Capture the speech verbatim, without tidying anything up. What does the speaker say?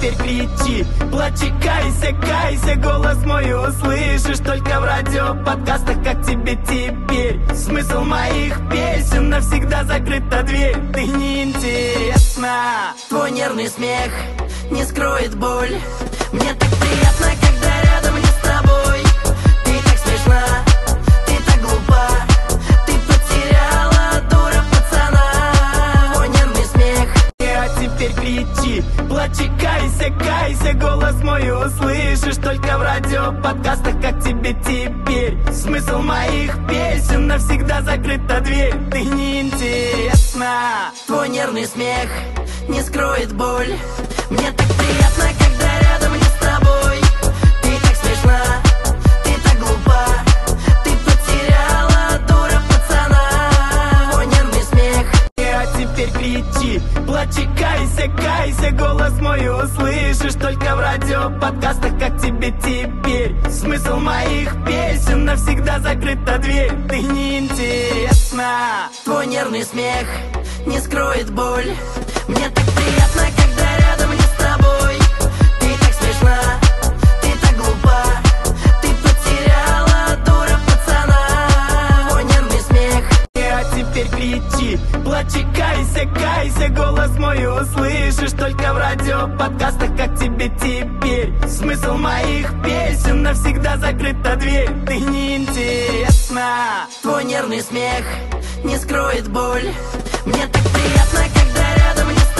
теперь кричи, плачь и кайся, кайся. Голос мой услышишь только в радио, подкастах. Как тебе теперь? Смысл моих песен навсегда закрыта дверь. Ты неинтересна. Твой нервный смех не скроет боль. Мне так приятно, когда рядом не с тобой. Ты так смешна, ты так глупа, ты потеряла, дура, пацана. Твой нервный смех. А теперь кричи, плачь и кайся, кайся. Голос мой услышишь только в радио, подкастах. Как тебе теперь? Смысл моих песен навсегда закрыта дверь. Ты неинтересна. Твой нервный смех не скроет боль. Мне так приятно, когда рядом не с тобой. Ты так смешна, ты так глупа, ты потеряла, дура, пацана. Твой нервный смех. А теперь кричи, плачь и кайся, кайся. Голос мой услышишь только в радио, подкастах. Как тебе теперь? Смысл моих песен навсегда закрыта дверь. Ты неинтересна. Твой нервный смех не скроет боль. Мне так приятно, когда рядом не с тобой. Ты так смешна, ты так глупа, ты потеряла, дура, пацана. Твой нервный смех. А теперь кричи, плачь и кайся, кайся. Голос мой услышишь только в радио, подкастах. Как тебе теперь? Смысл моих песен навсегда закрыта дверь. Ты неинтересна. Твой нервный смех не скроет боль. Мне так приятно,